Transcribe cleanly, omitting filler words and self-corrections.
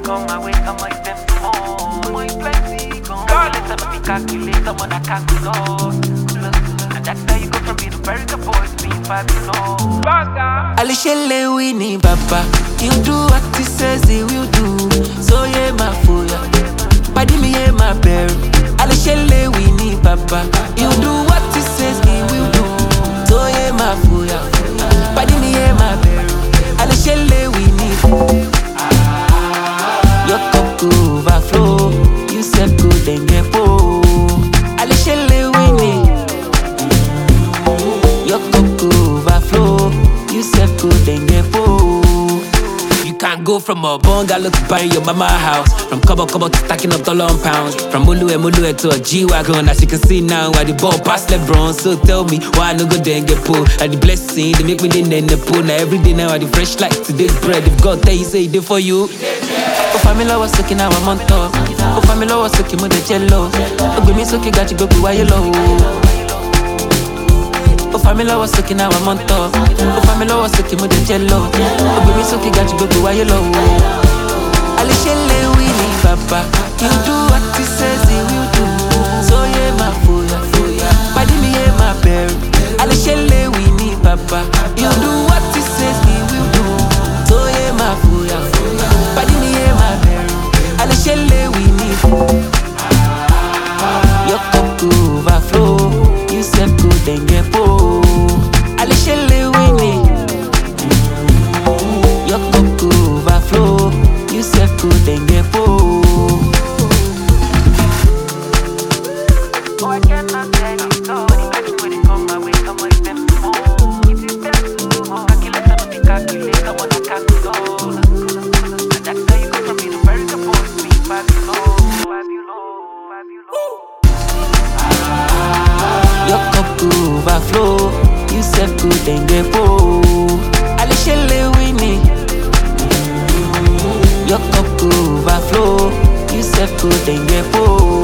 come my way, come my step home. My plenty gone. Calculate, I'm a calculator, man, I calculate. And that's how you go from being a very good boy to being fabulous. Alishele wini baba, you do what he says he will do. So yeah, my fool, body me yeah, my bear. Alishele wini baba, you do what he says he will do. So yeah, my fool, body me yeah, my bear. Alishele wini. Your cup go overflow, you said good and get po. Alishele wini. Your cup go overflow, you said good and get po. You can't go from a bungalow to buying your mama house. From Kobo to stacking up dollar and pounds. From Mulue to a G-Wagon. As you can see now, I the ball past LeBron. So tell me, why I no go there and get pulled? And the blessing, they make me in the pool. Now every day now I the fresh like today's bread. If God tell you, say it for you. Oh, family was soaking now I'm on top. Oh, family was soaking with the jello. Oh, give me soaking, got you go be why you low. Oh, family was soaking now I'm on top. Oh, family was soaking with the jello. Oh, baby, soaking, got you go be why you low. Alishele wini baba, you do what he says he will do. So yeah, my fool, body me yeah, my bear. Alishele wini baba, you do what he says he will do. So yeah, my fool, body me yeah, my bear. Alishele wini. Your cup go overflow, you said good and get po. Alishele wini. Your cup go overflow, you said good and get po. Oh, I cannot tell you so. When it come my way, come my step home. If you step too hard, calculate, I'm a calculator, when I calculate. And that's how you go from being a very good boy to being fabulous. Your cup go overflow, you said good and get po. Alishele wini. Your cup go overflow, you said good and get po.